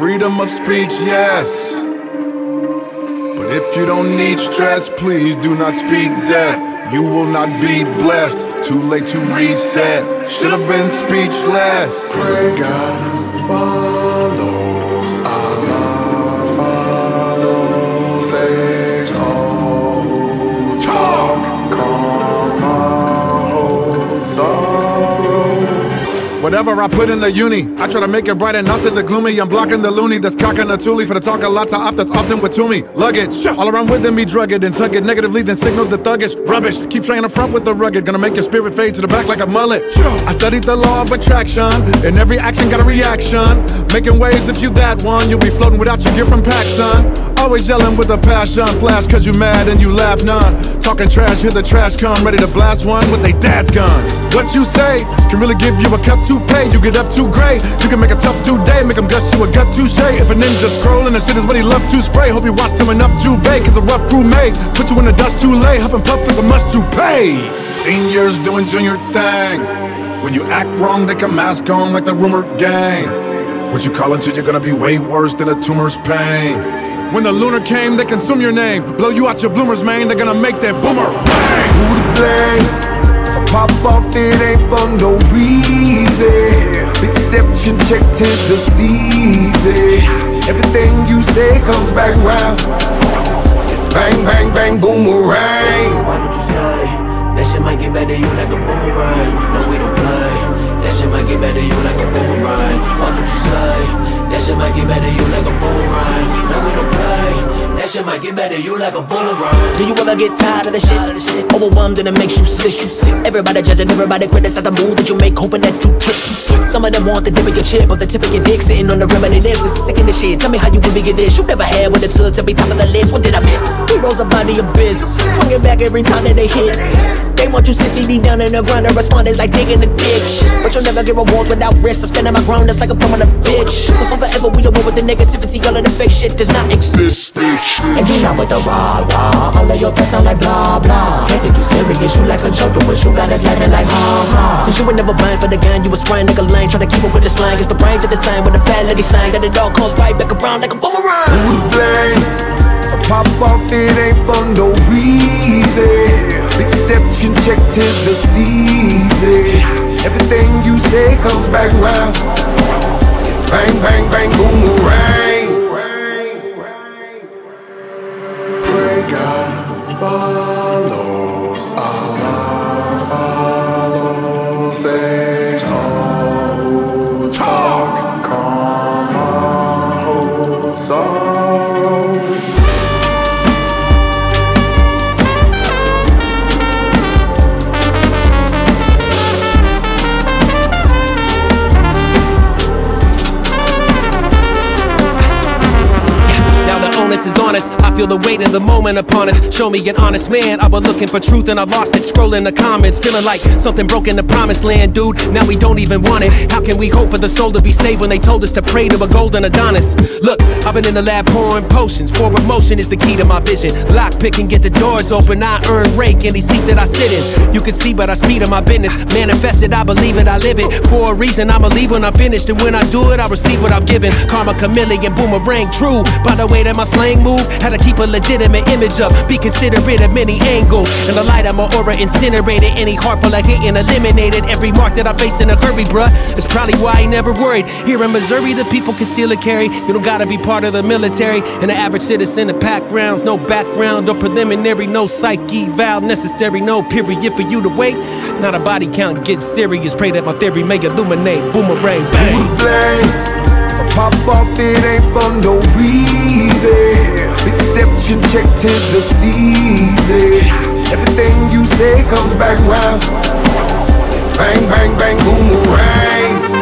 Freedom of speech, yes. But if you don't need stress, please do not speak death. You will not be blessed. Too late to reset. Should have been speechless. Pray God follows, Allah follows, saves all who talk, karma holds sorrow. Whatever I put in the uni, I try to make it bright and not sit the gloomy. I'm blocking the loony that's cocking the toolie for the talk a lot to off that's often with Toomey. Luggage, all around with them be drugged and tug it negatively, then signal the thuggish. Rubbish, keep trying to front with the rugged, gonna make your spirit fade to the back like a mullet. I studied the law of attraction, and every action got a reaction. Making waves if you that one, you'll be floating without your gear from Paxson. Always yelling with a passion, flash cause you mad and you laugh none. Talking trash, hear the trash come, ready to blast one with they dad's gun. What you say can really give you a cut to pay. You get up too great, you can make a tough due day, make him guess you a gut touche. If a ninja scrolling, the shit is what he love to spray. Hope you watched him enough to bake, cause a rough crew made put you in the dust too late. Huff and puff is a must to pay. Seniors doing junior things. When you act wrong, they can mask on like the rumor gang. What you call until you're gonna be way worse than a tumor's pain. When the lunar came, they consume your name, blow you out your bloomer's mane, they're gonna make that boomer bang. Who to blame? If I pop off, it ain't for no reason. Big steps and check tis the season. Everything you say comes back round. It's bang, bang, bang, boomerang. Why don't you say that shit might get better, you like a boomerang? No, we don't play. That shit might get better, you like a boomerang. Why don't you say that shit might get better, you like a boomerang? No, we don't play. That shit might get better, you like a boomerang. Do you ever get tired of the shit? Overwhelmed and it makes you sick. Everybody judging, everybody criticize the move that you make, hoping that you trip. Some of them want the dip of your chip, or the tip of your dick sitting on the rim of their lips. It's sick in the shit. Tell me how you really get this. You never had what it took to be top of the list. What did I miss? Heroes up out of the abyss, swinging back every time that they hit. They want you 6 feet deep down in the ground and respond is like digging a ditch. But you'll never get rewards without risk. I'm standing my ground, that's like I'm throwing a bitch. So for forever we are with the negativity, all of the fake shit does not exist. And you not with the rah rah, all of your thoughts sound like blah blah. Can't take you serious, you like a joke, the wish you got us laughing like ha ha. Cause you were never blind for the gun, you was spraying like a lane, trying to keep up with the slang. It's the brains of the sign with the fat lady sign, that it all comes right back around like a boomerang. Who to blame? If I pop off, it ain't for no reason. Big steps and check tis the season. Everything you say comes back round. It's bang, bang, bang, boomerang. Pray God follows, Allah follows, saves all who talk, karma holds sorrow. Onus is honest, I feel the weight of the moment upon us. Show me an honest man, I was looking for truth and I lost it. Scrolling the comments, feeling like something broke in the promised land, dude. Now we don't even want it. How can we hope for the soul to be saved when they told us to pray to a golden Adonis? Look, I've been in the lab pouring potions. Forward motion is the key to my vision. Lock, pick, and get the doors open. I earn rank any seat that I sit in. You can see by the speed of my business. Manifested, I believe it, I live it. For a reason, I'ma leave when I'm finished. And when I do it, I receive what I've given. Karma, chameleon, boomerang, true. By the way that my slang move, had to keep a legitimate image up, be considerate of many angles. In the light of my aura incinerated, any heart full of hate and eliminated. Every mark that I face in a hurry, bruh, it's probably why I ain't never worried. Here in Missouri, the people conceal and carry. You don't gotta be part of the military. And the average citizen in pack rounds, no background or preliminary, no psyche valve necessary, no period for you to wait. Not a body count, get serious. Pray that my theory may illuminate. Boomerang, bang. Who to blame? If I pop off, it ain't for no reason. Big steps and check tis the season. Everything you say comes back round. It's bang, bang, bang, boomerang.